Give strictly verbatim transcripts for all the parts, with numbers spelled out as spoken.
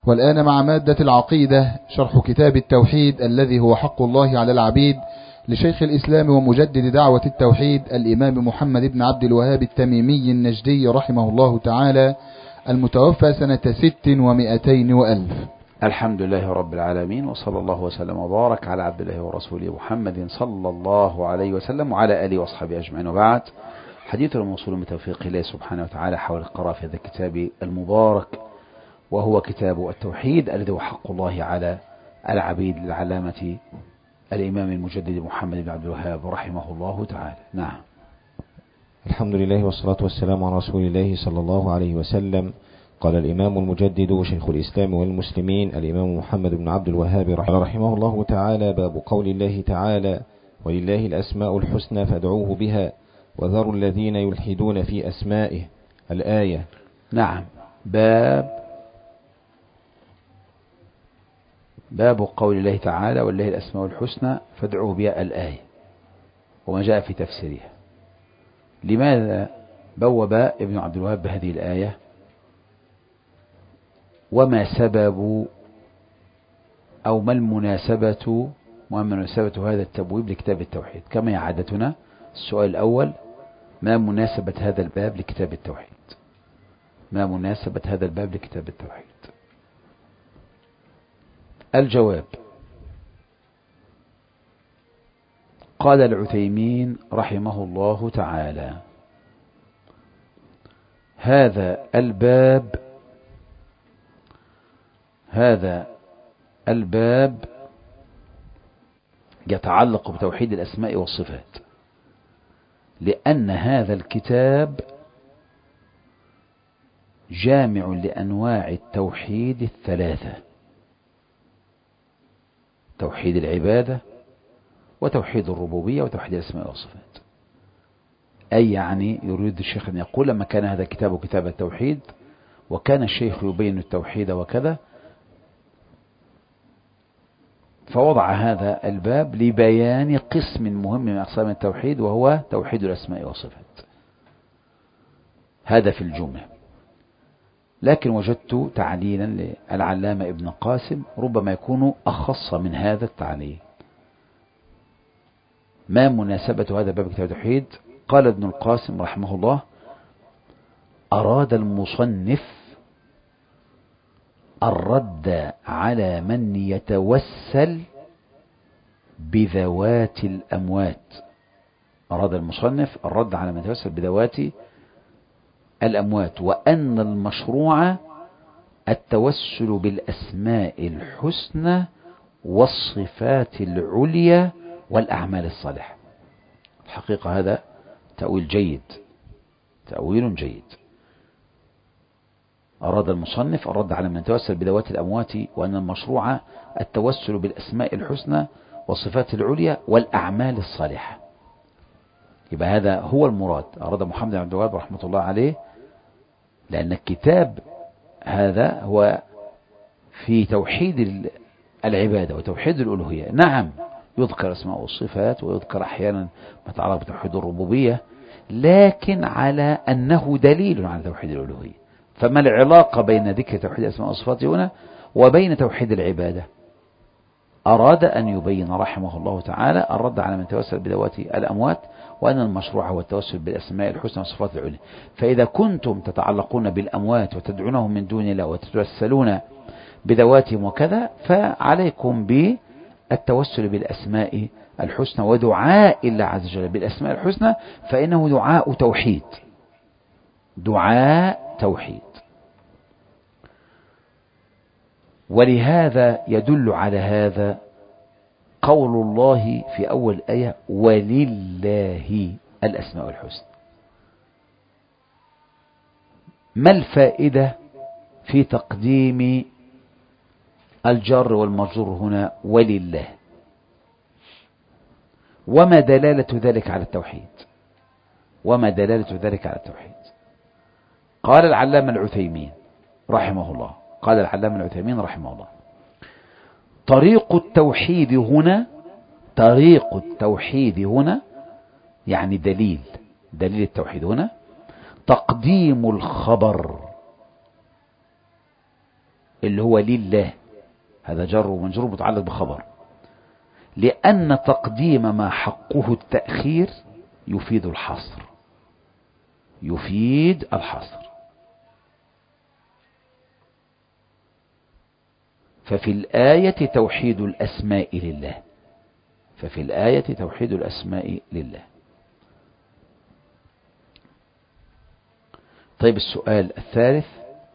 والآن مع مادة العقيدة شرح كتاب التوحيد الذي هو حق الله على العبيد لشيخ الإسلام ومجدد دعوة التوحيد الإمام محمد بن عبد الوهاب التميمي النجدي رحمه الله تعالى، المتوفى سنة ست ومئتين وألف. الحمد لله رب العالمين، وصلى الله وسلم وبارك على عبد الله ورسوله محمد صلى الله عليه وسلم وعلى آله وأصحابه أجمعين. وبعد، حديث الموصول بتوفيق الله سبحانه وتعالى حول القراءة في هذا الكتاب المبارك، وهو كتاب التوحيد الذي هو حق الله على العبيد للعلامة الإمام المجدد محمد بن عبد الوهاب رحمه الله تعالى. نعم. الحمد لله والصلاة والسلام على رسول الله صلى الله عليه وسلم. قال الإمام المجدد شيخ الإسلام والمسلمين الإمام محمد بن عبد الوهاب رحمه الله تعالى: باب قول الله تعالى: ولله الأسماء الحسنى فادعوه بها وذروا الذين يلحدون في أسمائه. الآية. نعم. باب باب قول الله تعالى: ولله الأسماء الحسنى فادعوه بها. الآية وما جاء في تفسيرها. لماذا بوب ابن عبد الوهاب بهذه الآية؟ وما سبب أو ما المناسبة وما مناسبة هذا التبويب لكتاب التوحيد؟ كما هي عادتنا، السؤال الأول: ما مناسبة هذا الباب لكتاب التوحيد؟ ما مناسبة هذا الباب لكتاب التوحيد؟ الجواب: قال العثيمين رحمه الله تعالى: هذا الباب هذا الباب يتعلق بتوحيد الأسماء والصفات، لأن هذا الكتاب جامع لأنواع التوحيد الثلاثة: توحيد العبادة وتوحيد الربوبية وتوحيد الأسماء والصفات. أي يعني يريد الشيخ أن يقول: لما كان هذا الكتاب كتاب التوحيد وكان الشيخ يبين التوحيد وكذا، فوضع هذا الباب لبيان قسم مهم من أقسام التوحيد، وهو توحيد الأسماء والصفات. هذا في الجملة. لكن وجدت تعليلا للعلامة ابن قاسم ربما يكون أخص من هذا التعليل. ما مناسبة هذا باب كتاب التوحيد؟ قال ابن القاسم رحمه الله: أراد المصنف الرد على من يتوسل بذوات الأموات. أراد المصنف الرد على من يتوسل بذوات الأموات، وأن المشروع التوسل بالأسماء الحسنى والصفات العليا والأعمال الصالحة. الحقيقة هذا تأويل جيد، تأويل جيد. أراد المصنف الرد على من يتوسل بذوات الأموات، وأن المشروع التوسل بالأسماء الحسنى والصفات العليا والأعمال الصالحة. يبقى هذا هو المراد. أراد محمد بن عبد الوهاب رحمة الله عليه، لأن الكتاب هذا هو في توحيد العبادة وتوحيد الألوهية. نعم، يذكر اسماء والصفات ويذكر أحيانا ما يتعلق بتوحيد الربوبية، لكن على أنه دليل على توحيد الألوهية. فما العلاقة بين ذكر توحيد الأسماء والصفات هنا وبين توحيد العبادة؟ أراد أن يبين رحمه الله تعالى الرد على من توسل بذوات الأموات، وأن المشروع هو التوسل بالأسماء الحسنى والصفات العليا. فإذا كنتم تتعلقون بالأموات وتدعونهم من دون الله وتتوسلون بذواتهم وكذا، فعليكم بالتوسل بالأسماء الحسنى ودعاء الله عز وجل بالأسماء الحسنى، فإنه دعاء توحيد، دعاء توحيد. ولهذا يدل على هذا قول الله في أول آية: ولله الأسماء الحسنى. ما الفائدة في تقديم الجر والمجرور هنا ولله؟ وما دلالة ذلك على التوحيد؟ وما دلالة ذلك على التوحيد؟ قال العلامة العثيمين رحمه الله قال العلامة العثيمين رحمه الله: طريق التوحيد هنا طريق التوحيد هنا يعني دليل دليل التوحيد هنا تقديم الخبر اللي هو لله، هذا جر ومجرور متعلق بخبر، لأن تقديم ما حقه التأخير يفيد الحصر، يفيد الحصر. ففي الآية توحيد الأسماء لله، ففي الآية توحيد الأسماء لله. طيب السؤال الثالث،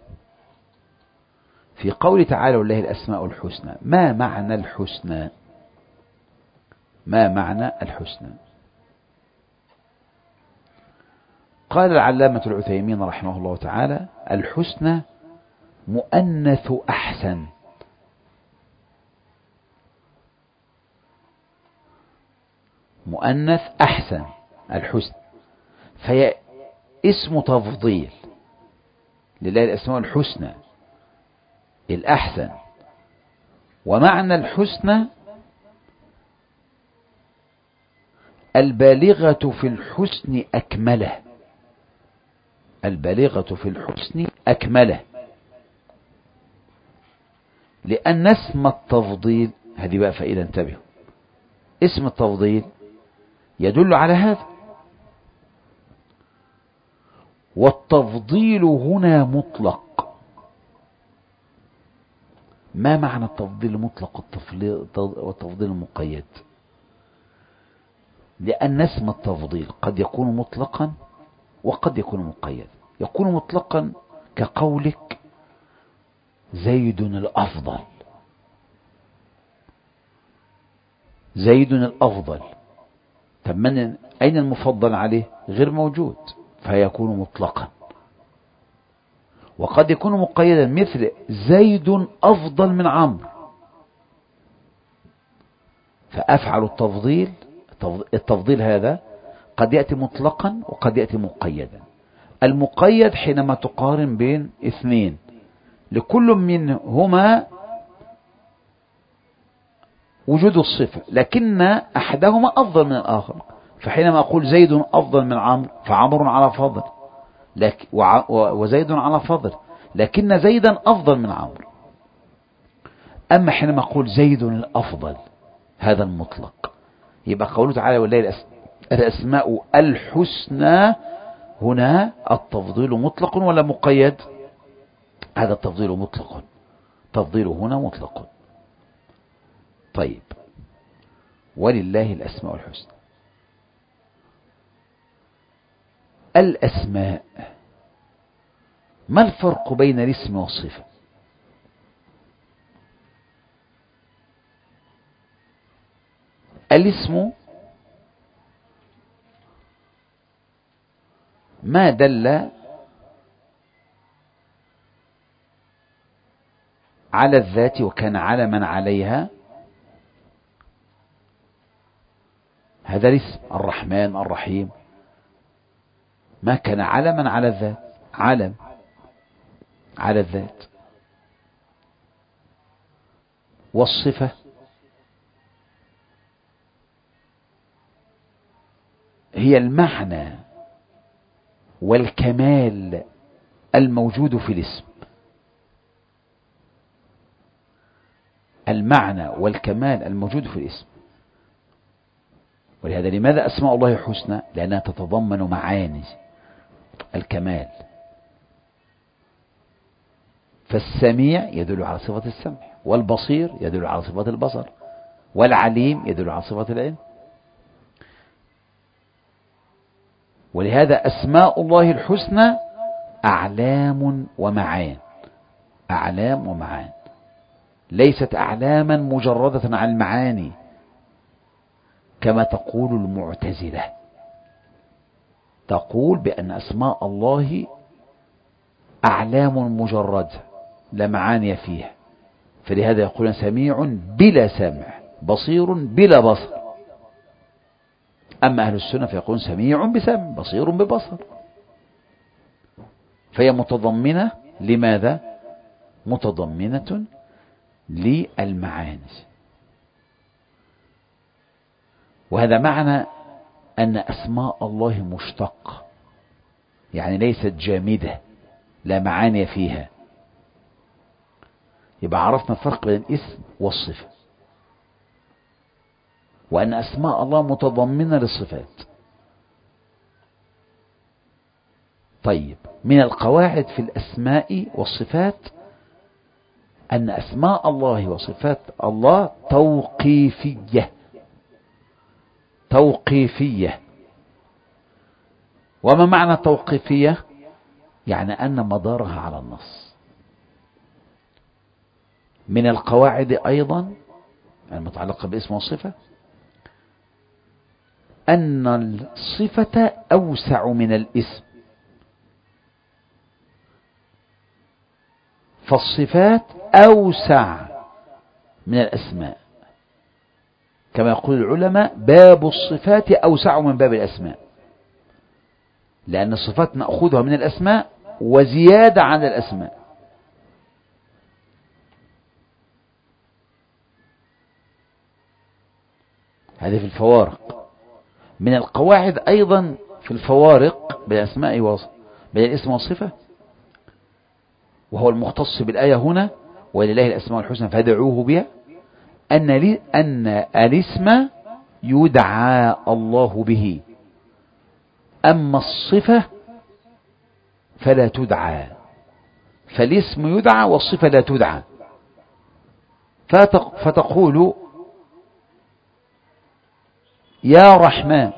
في قول تعالى ولله الأسماء الحسنى، ما معنى الحسنى؟ ما معنى الحسنى؟ قال العلامة العثيمين رحمه الله تعالى: الحسنى مؤنث أحسن، مؤنث أحسن الحسن، فهي اسم تفضيل، لله الأسماء الحسنى الأحسن. ومعنى الحسنى البالغة في الحسن أكمله، البالغة في الحسن أكمله، لأن اسم التفضيل، هذه بقى فائدة انتبهوا، اسم التفضيل يدل على هذا. والتفضيل هنا مطلق. ما معنى التفضيل المطلق والتفضيل المقيد؟ لأن اسم التفضيل قد يكون مطلقا وقد يكون مقيدا. يكون مطلقا كقولك زيد الأفضل، زيد الأفضل، طب من أين المفضل عليه؟ غير موجود، فيكون مطلقا. وقد يكون مقيدا مثل زيد أفضل من عمرو، فأفعل التفضيل، التفضيل هذا قد يأتي مطلقا وقد يأتي مقيدا. المقيد حينما تقارن بين اثنين لكل منهما وجود الصفة، لكن أحدهما أفضل من الآخر، فحينما أقول زيد أفضل من عمرو فعمر على فضل، لكن وزيد على فضل، لكن زيدا أفضل من عمرو. أما حينما أقول زيد الأفضل هذا المطلق. يبقى قوله تعالى ولله الأسماء الحسنى، هنا التفضيل مطلق ولا مقيد؟ هذا التفضيل مطلق، تفضيل هنا مطلق. طيب، ولله الأسماء الحسنى. الأسماء، ما الفرق بين الاسم والصفة؟ الاسم ما دل على الذات وكان علما عليها، هذا الاسم. الرحمن الرحيم ما كان علما على الذات، علم على الذات. والصفة هي المعنى والكمال الموجود في الاسم، المعنى والكمال الموجود في الاسم. ولهذا لماذا أسماء الله حسنى؟ لأنها تتضمن معاني الكمال. فالسميع يدل على صفة السمع، والبصير يدل على صفة البصر، والعليم يدل على صفة العلم. ولهذا أسماء الله الحسنى أعلام ومعان، أعلام ومعان، ليست أعلاما مجردة عن المعاني كما تقول المعتزلة، تقول بأن أسماء الله أعلام مجردة لا معاني فيها، فلهذا يقولون سميع بلا سمع، بصير بلا بصر. أما أهل السنة فيقولون سميع بسمع، بصير ببصر. فهي متضمنة لماذا؟ متضمنة للمعاني. وهذا معنى أن أسماء الله مشتقة، يعني ليست جامدة لا معاني فيها. يبقى عرفنا الفرق بين الاسم والصفة، وأن أسماء الله متضمنة للصفات. طيب، من القواعد في الأسماء والصفات أن أسماء الله وصفات الله توقيفية توقيفية. وما معنى توقيفية؟ يعني أن مدارها على النص. من القواعد أيضا المتعلقة باسم والصفة أن الصفة أوسع من الاسم، فالصفات أوسع من الأسماء، كما يقول العلماء باب الصفات أوسع من باب الأسماء، لأن الصفات نأخذها من الأسماء وزيادة عن الأسماء. هذه في الفوارق. من القواعد أيضا في الفوارق بين الأسماء بين الاسم والصفة، وهو المختص بالآية هنا ولله الأسماء الحسنى فادعوه بها، أن لي أن الاسم يدعى الله به، أما الصفة فلا تدعى. فالاسم يدعى والصفة لا تدعى. فتقول يا رحمن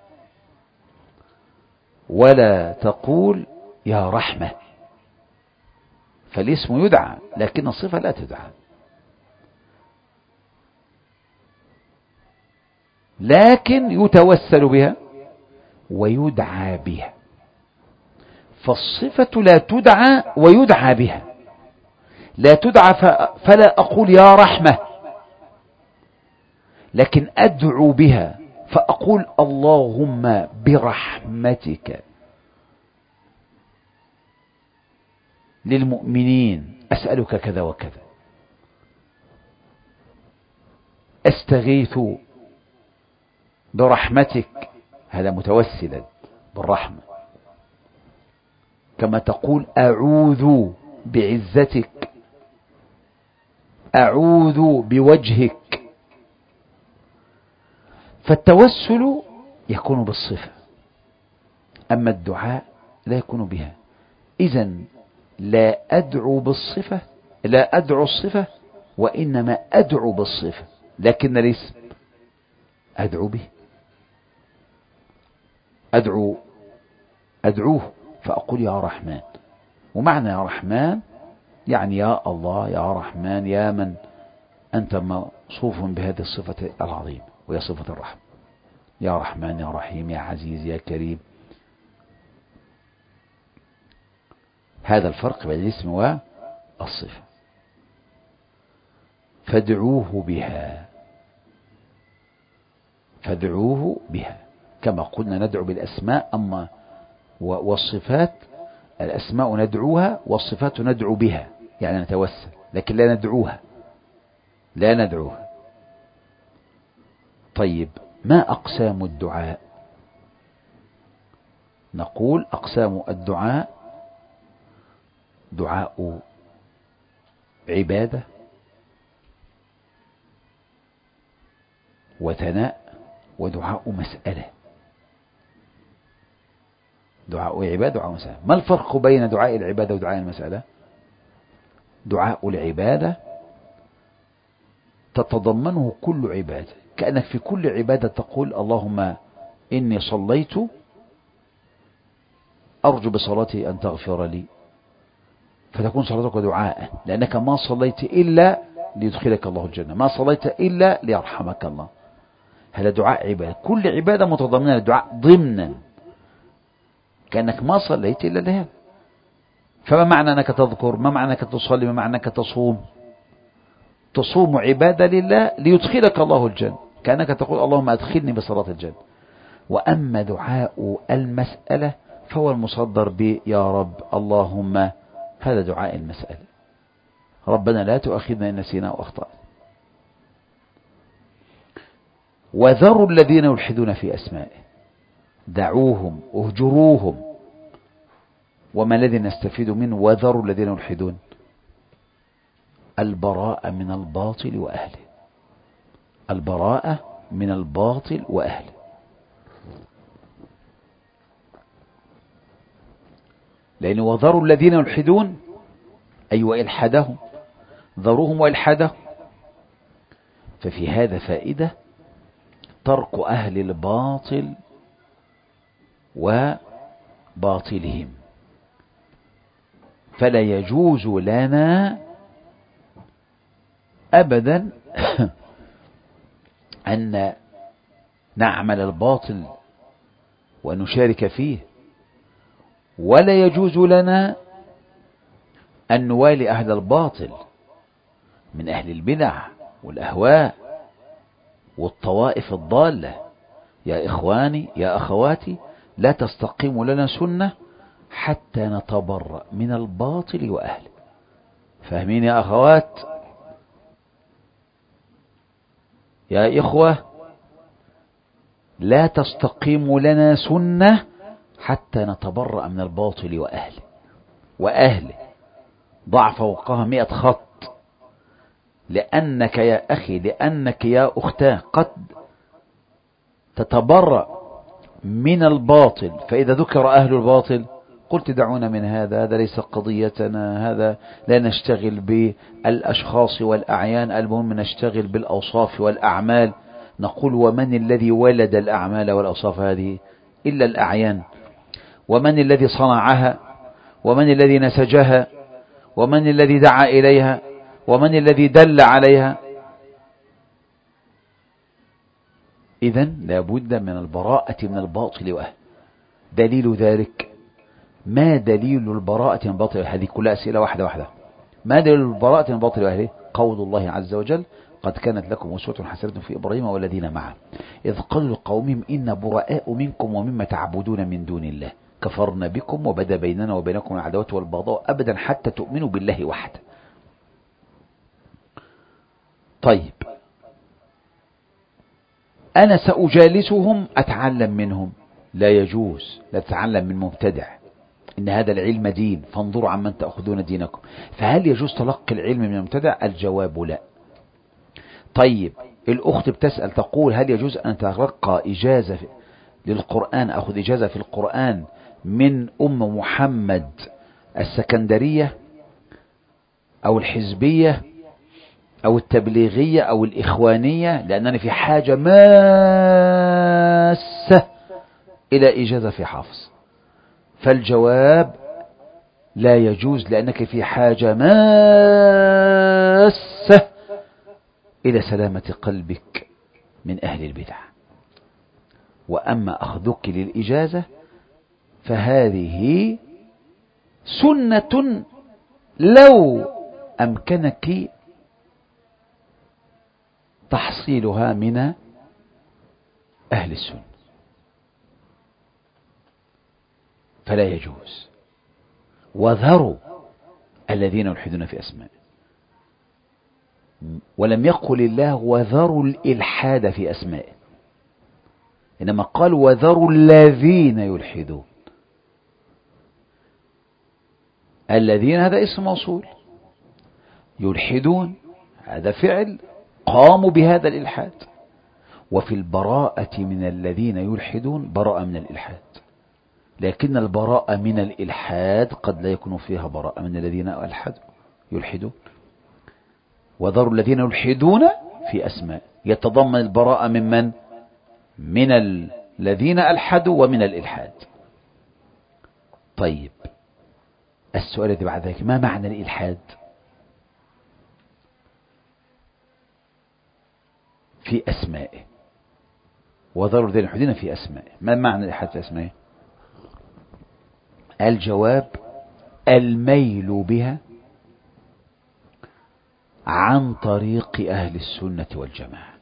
ولا تقول يا رحمة، فالاسم يدعى لكن الصفة لا تدعى. لكن يتوسل بها ويدعى بها، فالصفة لا تدعى ويدعى بها. لا تدعى فلا أقول يا رحمة، لكن أدعو بها فأقول اللهم برحمتك للمؤمنين أسألك كذا وكذا، أستغيث برحمتك، هذا متوسلا بالرحمة. كما تقول أعوذ بعزتك، أعوذ بوجهك. فالتوسل يكون بالصفة، أما الدعاء لا يكون بها. إذن لا أدعو بالصفة، لا أدعو الصفة، وإنما أدعو بالصفة، لكن الاسم أدعو به. أدعو أدعوه فأقول يا رحمن، ومعنى يا رحمن يعني يا الله يا رحمن، يا من أنت موصوف بهذه الصفة العظيمة وهي صفة الرحمة. يا رحمن يا رحيم يا عزيز يا كريم. هذا الفرق بين الاسم والصفة. فادعوه بها، فادعوه بها كما قلنا ندعو بالأسماء، أما والصفات الأسماء ندعوها والصفات ندعو بها، يعني نتوسل، لكن لا ندعوها لا ندعوها. طيب، ما أقسام الدعاء؟ نقول أقسام الدعاء: دعاء عبادة وثناء ودعاء مسألة. دعاء عبادة ودعاء مسألة. ما الفرق بين دعاء العبادة ودعاء المسألة؟ دعاء العبادة تتضمنه كل عبادة، كأنك في كل عبادة تقول اللهم إني صليت أرجو بصلاتي أن تغفر لي، فتكون صلاتك دعاء، لأنك ما صليت إلا ليدخلك الله الجنة، ما صليت إلا ليرحمك الله. هذا دعاء عبادة، كل عبادة متضمنة الدعاء ضمنا، كأنك ما صليت إلا لهذا. فما معنى أنك تذكر؟ ما معنى أنك تصلي؟ ما معنى أنك تصوم؟ تصوم عبادة لله ليدخلك الله الجنة، كأنك تقول اللهم أدخلني بصلاة الجنة. وأما دعاء المسألة فهو المصدر ب يا رب اللهم، هذا دعاء المسألة، ربنا لا تؤاخذنا إن نسينا وأخطأنا. وذروا الذين يلحدون في أسمائه، دعوهم اهجروهم. وما الذي نستفيد منه؟ وذروا الذين يلحدون، البراءة من الباطل وأهله، البراءة من الباطل وأهله. لأن وذروا الذين يلحدون أي وإلحادهم، ذروهم وإلحادهم. ففي هذا فائدة ترك أهل الباطل وباطلهم. فلا يجوز لنا أبدا أن نعمل الباطل ونشارك فيه، ولا يجوز لنا أن نوالي أهل الباطل من أهل البدع والأهواء والطوائف الضالة. يا إخواني يا أخواتي، لا تستقيم لنا سنة حتى نتبرأ من الباطل وأهله. فاهمين يا أخوات؟ يا إخوة، لا تستقيم لنا سنة حتى نتبرأ من الباطل وأهله وأهله ضع فوقها مئة خط. لأنك يا أخي، لأنك يا أختاه قد تتبرأ من الباطل، فإذا ذكر أهل الباطل قلت دعونا من هذا، هذا ليس قضيتنا، هذا لا نشتغل بالأشخاص والأعيان، المهم نشتغل بالأوصاف والأعمال. نقول ومن الذي ولد الأعمال والأوصاف هذه إلا الأعيان؟ ومن الذي صنعها؟ ومن الذي نسجها؟ ومن الذي دعا إليها؟ ومن الذي دل عليها؟ إذن لا بد من البراءة من الباطل وأهله. دليل ذلك، ما دليل البراءة من الباطل وأهله؟ هذه كلها أسئلة واحدة واحدة. ما دليل البراءة من الباطل وأهله؟ قول الله عز وجل: قد كانت لكم أسوة حسنة في إبراهيم والذين معه إذ قالوا لقومهم إنا براء منكم ومما تعبدون من دون الله كفرنا بكم وبدا بيننا وبينكم العداوة والبغضاء أبدا حتى تؤمنوا بالله وحده. طيب، أنا سأجالسهم أتعلم منهم؟ لا يجوز، لا تتعلم من مبتدع، إن هذا العلم دين فانظروا عمن تأخذون دينكم. فهل يجوز تلقي العلم من المبتدع؟ الجواب لا. طيب، الأخت بتسأل تقول: هل يجوز أن تلقى إجازة للقرآن، أخذ إجازة في القرآن من أم محمد السكندرية أو الحزبية أو التبليغية أو الإخوانية، لأنني في حاجة ماسة إلى إجازة في حفظ؟ فالجواب: لا يجوز، لأنك في حاجة ماسة إلى سلامة قلبك من أهل البدع. وأما أخذك للإجازة فهذه سنة لو أمكنك تحصيلها من أهل السنة، فلا يجوز. وذروا الذين يلحدون في أسمائه. ولم يقل الله وذروا الإلحاد في أسمائه، إنما قال وذروا الذين يلحدون. الذين هذا اسم موصول، يلحدون هذا فعل قاموا بهذا الإلحاد. وفي البراءة من الذين يلحدون براءة من الإلحاد، لكن البراءة من الإلحاد قد لا يكون فيها براءة من الذين ألحدوا يلحدون. وذروا الذين يلحدون في أسماء يتضمن البراءة من من؟ من الذين ألحدوا ومن الإلحاد. طيب، السؤال الذي بعد ذلك: ما معنى الإلحاد في أسمائه؟ وذروا الذين يلحدون في أسمائه، ما معنى الإلحاد في أسمائه؟ الجواب: الميل بها عن طريق أهل السنة والجماعة،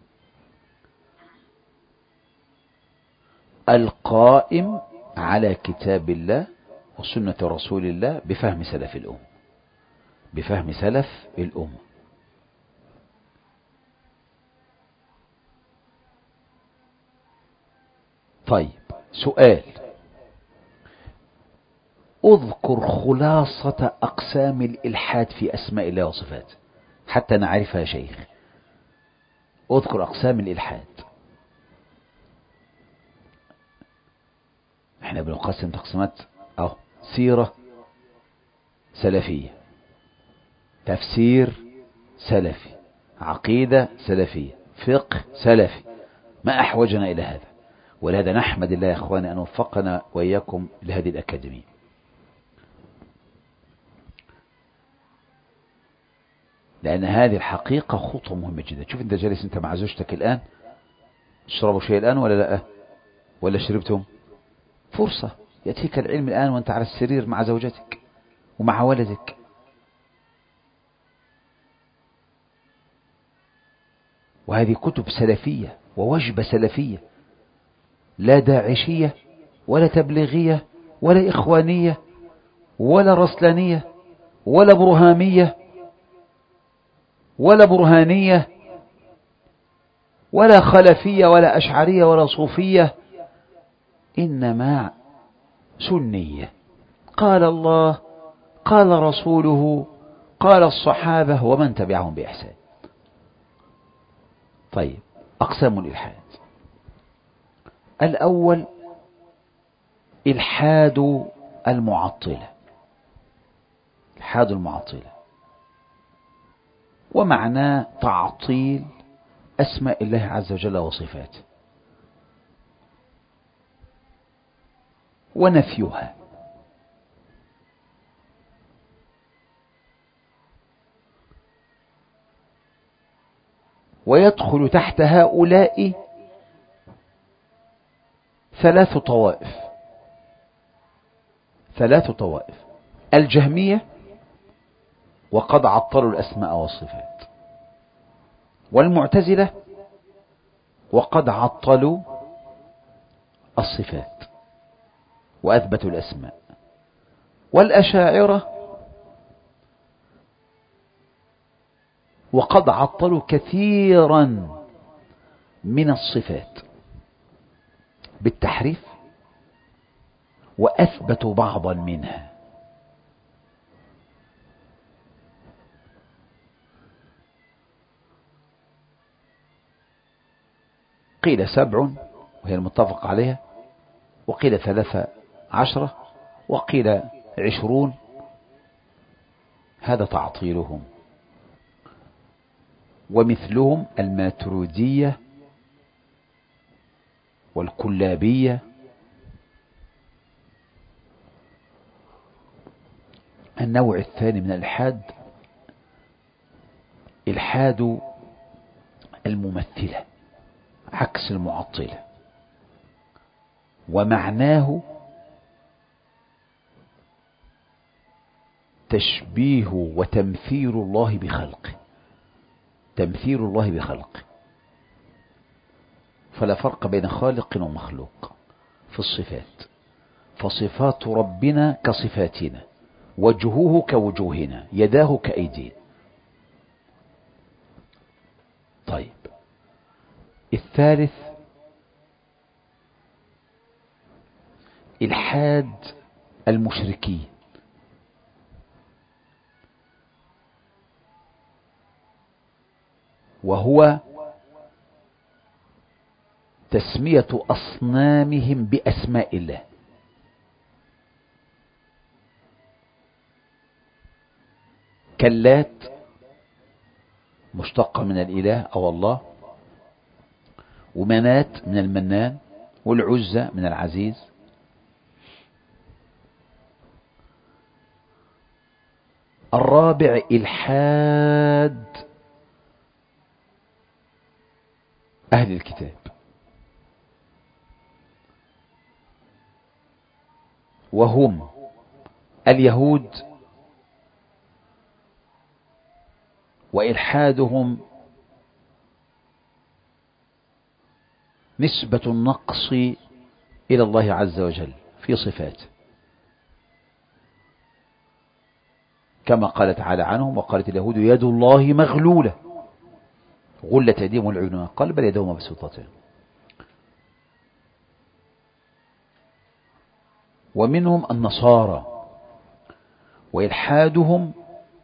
القائم على كتاب الله وسنة رسول الله بفهم سلف الأمة، بفهم سلف الأمة. طيب، سؤال: اذكر خلاصة أقسام الإلحاد في أسماء الله وصفاته حتى نعرفها يا شيخ. اذكر أقسام الإلحاد. احنا بنقسم تقسيمات اهو: سيرة سلفية، تفسير سلفي، عقيدة سلفية، فقه سلفي. ما أحوجنا إلى هذا؟ ولهذا نحمد الله يا أخواني أن وفقنا وإياكم لهذه الأكاديمية. لأن هذه الحقيقة خطوة مهمة جدا. شوف أنت جالس أنت مع زوجتك الآن، تشربوا شيء الآن ولا لا؟ ولا شربتم؟ فرصة يأتيك العلم الآن وأنت على السرير مع زوجتك ومع ولدك. وهذه كتب سلفية ووجبة سلفية، لا داعشية ولا تبليغية ولا إخوانية ولا رسلانية ولا برهامية ولا برهانية ولا خلفية ولا أشعرية ولا صوفية، إنما سنية. قال الله، قال رسوله، قال الصحابة ومن تبعهم بإحسان. طيب، أقسام الإلحاد. الأول إلحاد المعطلة. إلحاد المعطلة ومعناه تعطيل أسماء الله عز وجل وصفاته ونفيها. ويدخل تحت هؤلاء ثلاث طوائف ثلاث طوائف: الجهمية وقد عطلوا الأسماء والصفات، والمعتزلة وقد عطلوا الصفات وأثبتوا الأسماء، والأشاعرة وقد عطلوا كثيرا من الصفات بالتحريف وأثبتوا بعضا منها. قيل سبع وهي المتفق عليها، وقيل ثلاثة عشرة، وقيل عشرون. هذا تعطيلهم. ومثلهم الماترودية والكلابية. النوع الثاني من الإلحاد إلحاد الممثلة عكس المعطلة، ومعناه تشبيه وتمثيل الله بخلقه تمثيل الله بخلقه فلا فرق بين خالق ومخلوق في الصفات، فصفات ربنا كصفاتنا، وجهه كوجوهنا، يداه كأيدينا. طيب، الثالث إلحاد المشركين، وهو تسمية أصنامهم بأسماء الله، كاللات مشتقة من الإله أو الله، ومنات من المنان، والعزة من العزيز. الرابع إلحاد أهل الكتاب، وهم اليهود، وإلحادهم نسبة النقص إلى الله عز وجل في صفاته، كما قال تعالى عنهم: وقالت اليهود يد الله مغلولة غلت أيديهم والعيون، قال بل يداه مبسوطتان. ومنهم النصارى وإلحادهم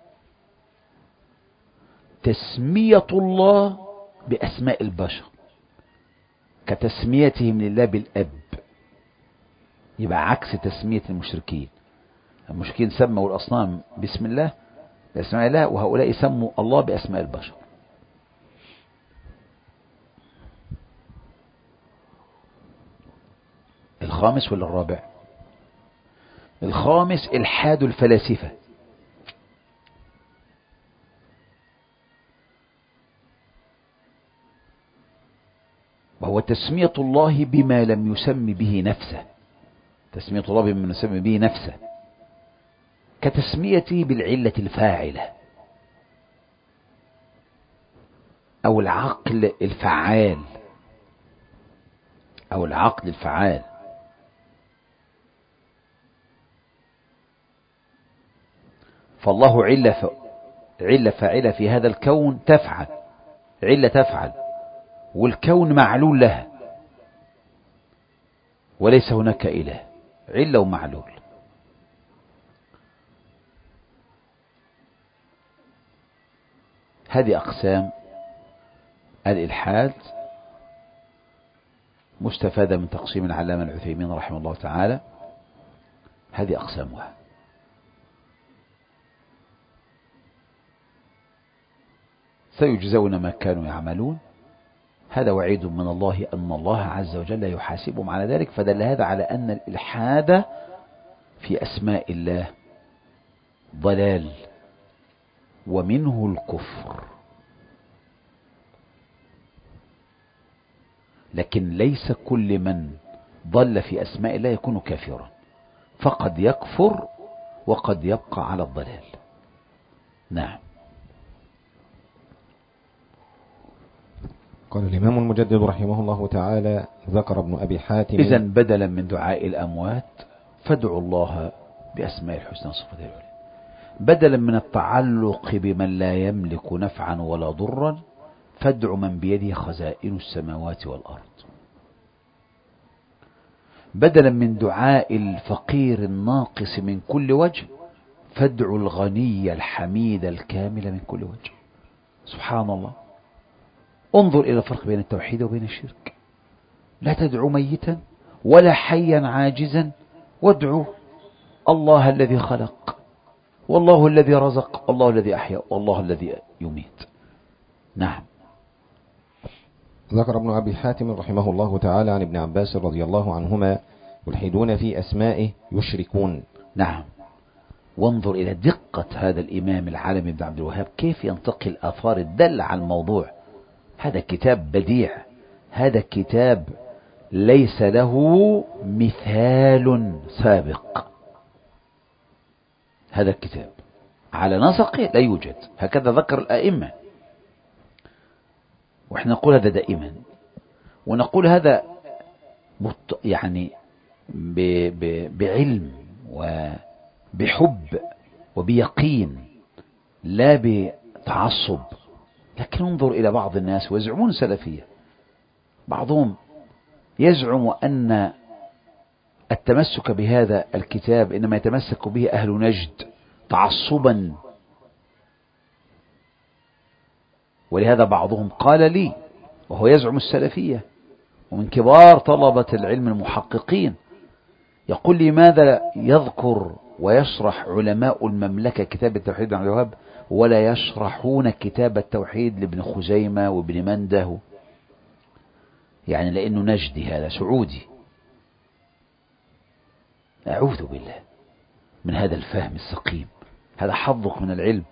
تسمية الله بأسماء البشر كتسميتهم لله بالأب، يبقى عكس تسمية المشركين. المشركين سموا الأصنام باسم الله بأسماء الله، وهؤلاء سموا الله بأسماء البشر. الخامس ولا الرابع؟ الخامس إلحاد الفلاسفة، وهو تسمية الله بما لم يسم به نفسه، تسمية الله بما لم يسم به نفسه كتسميته بالعلة الفاعلة أو العقل الفعال أو العقل الفعال. فالله علة ف... علة فاعلة في هذا الكون تفعل، علة تفعل، والكون معلول لها، وليس هناك إله، علة ومعلول. هذه أقسام الإلحاد مستفادة من تقسيم العلامة العثيمين رحمه الله تعالى. هذه أقسامها. سيجزون ما كانوا يعملون، هذا وعيد من الله أن الله عز وجل يحاسبهم على ذلك. فدل هذا على أن الإلحاد في أسماء الله ضلال ومنه الكفر، لكن ليس كل من ضل في أسماء الله يكون كافرا، فقد يكفر وقد يبقى على الضلال. نعم. قال الإمام المجدد رحمه الله تعالى: ذكر ابن أبي حاتم: إذن بدلا من دعاء الأموات فادعوا الله بأسماء الحسنى وصفاته العلى، بدلا من التعلق بمن لا يملك نفعا ولا ضرا فادعوا من بيده خزائن السماوات والأرض، بدلا من دعاء الفقير الناقص من كل وجه فادعوا الغني الحميد الكامل من كل وجه. سبحان الله. انظر إلى الفرق بين التوحيد وبين الشرك. لا تدعو ميتا ولا حيا عاجزا، وادعو الله الذي خلق، والله الذي رزق، والله الذي أحيا، والله الذي يميت. نعم. ذكر ابن أبي حاتم رحمه الله تعالى عن ابن عباس رضي الله عنهما: يلحدون في أسمائه يشركون. نعم. وانظر إلى دقة هذا الإمام العالم ابن عبد الوهاب، كيف ينتقي الآثار الدالة على الموضوع. هذا كتاب بديع، هذا كتاب ليس له مثال سابق. هذا الكتاب على نسقه لا يوجد، هكذا ذكر الأئمة، وإحنا نقول هذا دائما، ونقول هذا يعني بعلم وبحب وبيقين لا بتعصب. لكن انظر إلى بعض الناس ويزعمون سلفية، بعضهم يزعم أن التمسك بهذا الكتاب إنما يتمسك به أهل نجد تعصبا. ولهذا بعضهم قال لي وهو يزعم السلفية ومن كبار طلبة العلم المحققين، يقول لي: ماذا يذكر ويشرح علماء المملكة كتاب التوحيد بن عبد الوهاب ولا يشرحون كتاب التوحيد لابن خزيمة وابن منده؟ يعني لأنه نجدي، هذا سعودي. أعوذ بالله من هذا الفهم السقيم. هذا حظك من العلم.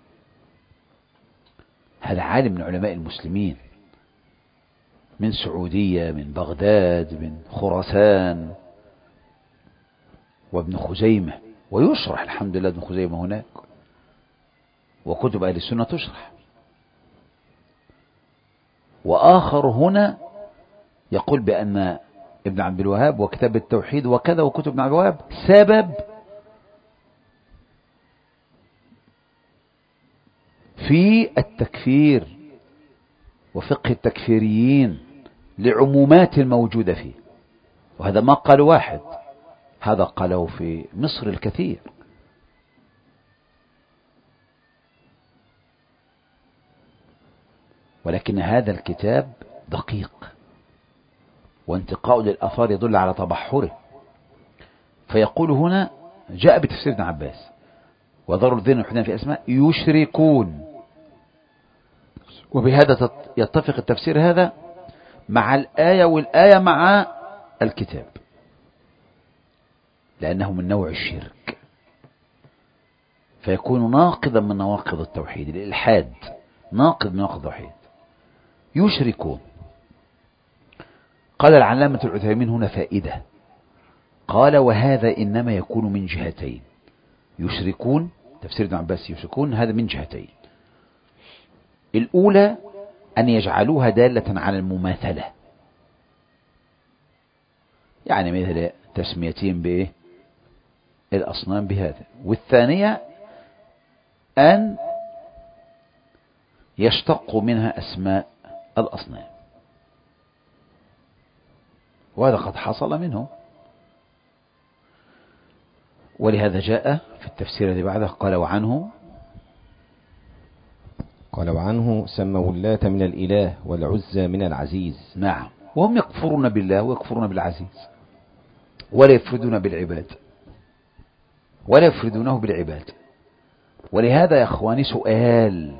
هذا عالم من علماء المسلمين، من سعودية، من بغداد، من خراسان، وابن خزيمة، ويشرح الحمد لله ابن خزيمة هناك، وكتب أهل السنة تشرح. وآخر هنا يقول بأن ابن عبد الوهاب وكتاب التوحيد وكذا وكتب ابن عبد الوهاب سبب في التكفير وفقه التكفيريين لعمومات الموجودة فيه. وهذا ما قال واحد، هذا قاله في مصر الكثير. ولكن هذا الكتاب دقيق، وانتقاء للآثار يدل على تبحره. فيقول هنا جاء بتفسير ابن عباس: وذروا الذين يلحدون في أسماء يشركون. وبهذا يتفق التفسير هذا مع الآية، والآية مع الكتاب، لأنه من نوع الشرك، فيكون ناقضا من نواقض التوحيد. الإلحاد ناقض من نواقض التوحيد. يشركون. قال العلامة العثيمين هنا فائدة، قال: وهذا إنما يكون من جهتين. يشركون تفسير ابن عباس يشركون هذا من جهتين. الأولى أن يجعلوها دالة على المماثلة، يعني مثل تسميتهم بإيه الأصنام بهذا. والثانية أن يشتقوا منها أسماء الأصنام، وهذا قد حصل منه. ولهذا جاء في التفسير الذي بعده قال: وعنه قال وعنه سموا اللات من الإله والعزى من العزيز. نعم، وهم يكفرون بالله ويكفرون بالعزيز، ولا يفردون بالعباد، ولا يفردونه بالعباد. ولهذا يا أخواني سؤال: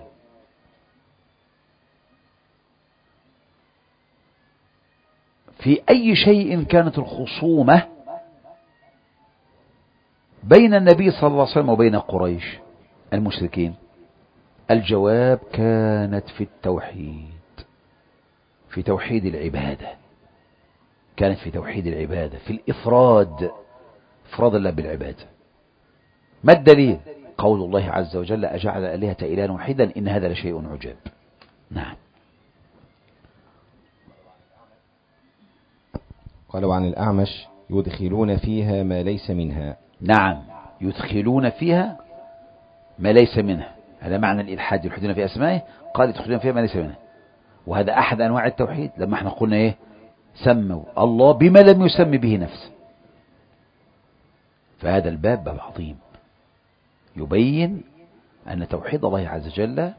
في أي شيء كانت الخصومة بين النبي صلى الله عليه وسلم وبين قريش المشركين؟ الجواب: كانت في التوحيد، في توحيد العبادة، كانت في توحيد العبادة، في الإفراد، إفراد الله بالعبادة. ما الدليل؟ قول الله عز وجل: أجعل الآلهة إلها واحدا إن هذا لشيء عجاب. نعم. قالوا عن الأعمش: يدخلون فيها ما ليس منها. نعم، يدخلون فيها ما ليس منها، هذا معنى الإلحاد، يلحدون في أسمائه. قال: يدخلون فيها ما ليس منها، وهذا أحد أنواع التوحيد. لما احنا قلنا إيه؟ سموا الله بما لم يسمي به نفسه. فهذا الباب باب عظيم يبين أن توحيد الله عز وجل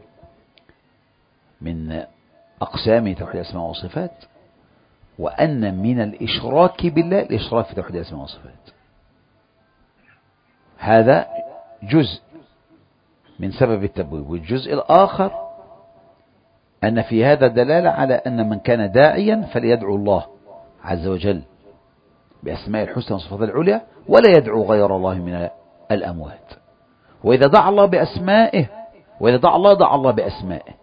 من أقسام توحيد الأسماء والصفات، وأن من الإشراك بالله الإشراك في توحيد الأسماء والصفات. هذا جزء من سبب التبويب. والجزء الآخر أن في هذا دلالة على أن من كان داعيا فليدعو الله عز وجل بأسماء الحسنى وصفات العليا، ولا يدعو غير الله من الأموات. وإذا دعا الله بأسمائه، وإذا دعا الله دعا الله بأسمائه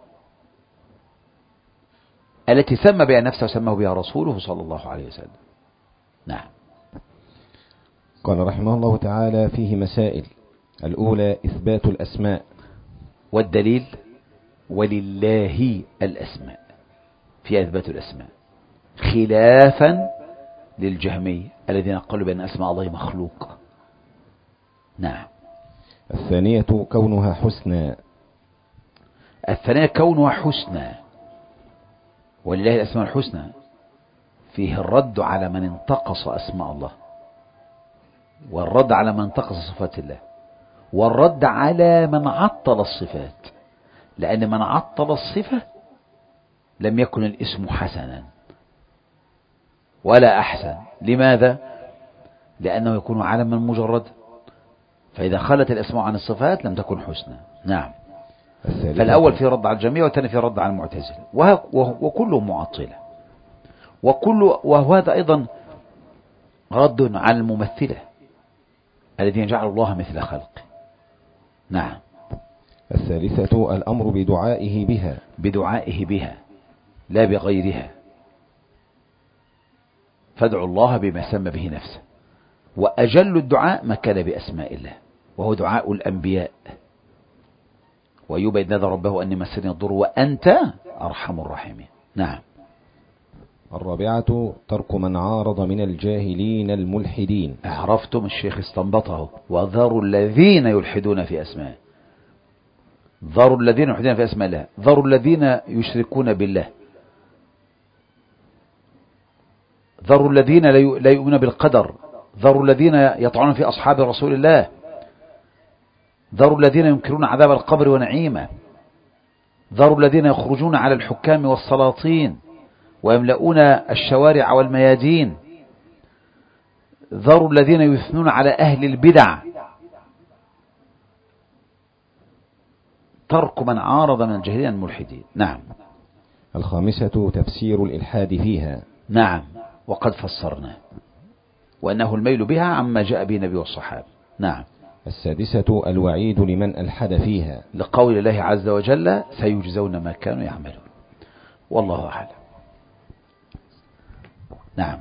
التي سمى بها نفسه وسماه بها رسوله صلى الله عليه وسلم. نعم. قال رحمه الله تعالى: فيه مسائل. الأولى إثبات الأسماء. والدليل: ولله الأسماء، في إثبات الأسماء، خلافا للجهمية الذين قالوا بأن أسماء الله مخلوق. نعم. الثانية كونها حسنى. الثانية كونها حسنى، ولله الأسماء الحسنى فيه الرد على من انتقص أسماء الله، والرد على من انتقص صفات الله، والرد على من عطل الصفات، لأن من عطل الصفة لم يكن الاسم حسنا ولا أحسن. لماذا؟ لأنه يكون علما مجرد، فإذا خلت الأسماء عن الصفات لم تكن حسنى. نعم. فالأول في رد على الجميع، والثاني في رد على المعتزلة، وكله معطلة، وكل وهذا أيضا رد على الممثلة الذين جعلوا الله مثل خلقه. نعم. الثالثة الأمر بدعائه بها. بدعائه بها لا بغيرها، فادعوا الله بما سمى به نفسه. وأجل الدعاء ما كان بأسماء الله، وهو دعاء الأنبياء. وأيوب إذ نادى ربه أني مسني الضر وأنت أرحم الراحمين. نعم. الرابعة ترك من عارض من الجاهلين الملحدين. عرفتم الشيخ استنبطه: وذروا الذين يلحدون في أسماء. ذروا الذين يلحدون في أسماء الله، ذروا الذين يشركون بالله، ذروا الذين لا يؤمنون بالقدر، ذروا الذين يطعنون في أصحاب رسول الله، ذروا الذين ينكرون عذاب القبر ونعيمه، ذروا الذين يخرجون على الحكام والسلاطين ويملؤون الشوارع والميادين، ذروا الذين يثنون على أهل البدع، ترك من عارض من الجاهلين الملحدين. نعم. الخامسة تفسير الإلحاد فيها. نعم، وقد فسرنا وأنه الميل بها عما جاء به النبي والصحابة. نعم. السادسة الوعيد لمن ألحد فيها، لقول الله عز وجل سيجزون ما كانوا يعملون. والله أعلم. نعم.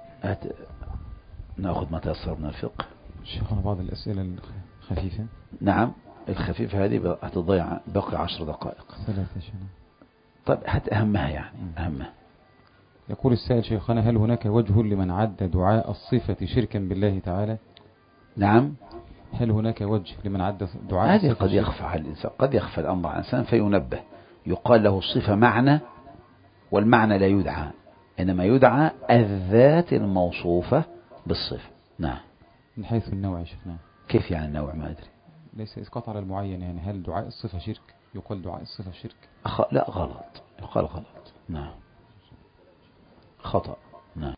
نأخذ ما تيسر من الفقه. شيخنا بعض الأسئلة الخفيفة. نعم، الخفيفة هذه هتضيع بقي عشر دقائق. ثلاثة شيخنا. طيب هات أهمها يعني أهمها. يقول السائل شيخنا: هل هناك وجه لمن عد دعاء الصفة شركا بالله تعالى؟ نعم. هل هناك وجه لمن عد دعاء هذه الصفة قد يخفى على الإنسان، قد يخفى الأمر على الإنسان فينبه. يقال له الصفة معنى، والمعنى لا يدعى، إنما يدعى الذات الموصوفة بالصفة. نعم. من حيث النوع يا شيخنا. كيف يعني النوع؟ ما أدري. ليس إسقاط على المعين، يعني هل دعاء الصفة شرك؟ يقال دعاء الصفة شرك؟ أخ... لا غلط، يقال غلط. نعم، خطأ.